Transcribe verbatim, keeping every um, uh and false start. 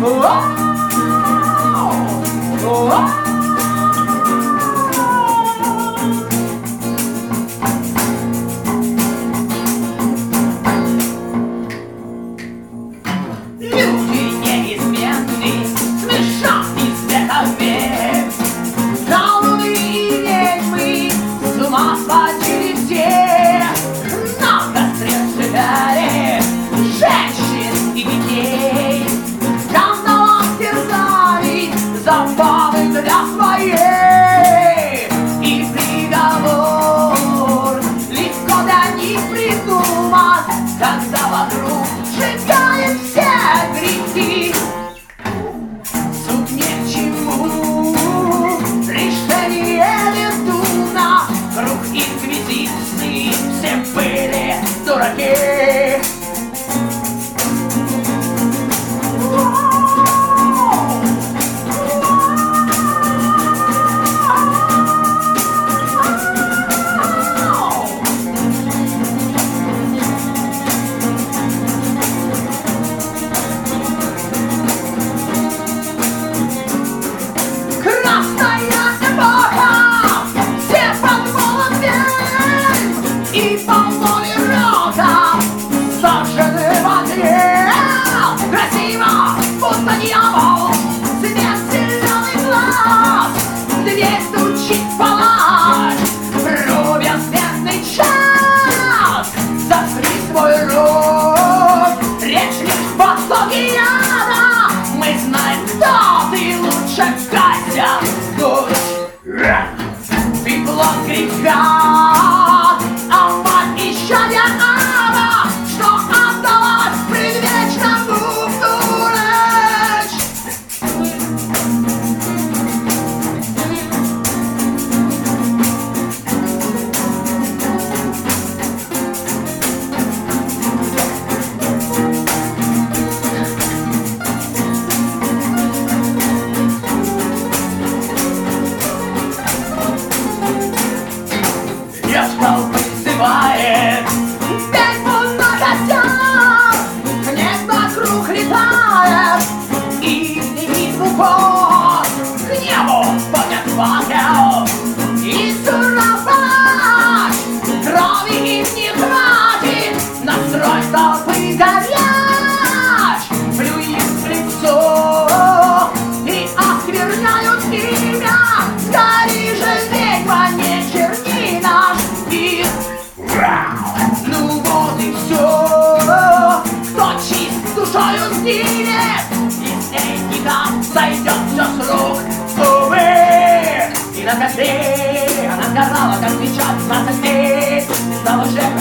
Когда вокруг сжигает все грехи, суд ни к чему, решение ведуна, круг инквизиции, все были дураки. И по воле рока сожжены в огне. Красиво, будто дьявол, свет зеленый глаз. Дверь стучит палач, рубя смертный час. Закрой свой рот, речь лишь потоки яда. Мы знаем, кто ты, лучше кайся, дочь. Ты плод греха, что призывает ведьму на костях, небо вокруг летает, и летит в упор к небу поднят факел. И суровать крови им не хватит, настрой толпы горяч, плюют в лицо и оскверняют имя. Гори же, ведьма, не черни наш мир. Ну вот и все, кто чист душою сгинет, из этих сойдет все с рук. Увы, и на костре она сгорала, как печать на костре, стала жертвой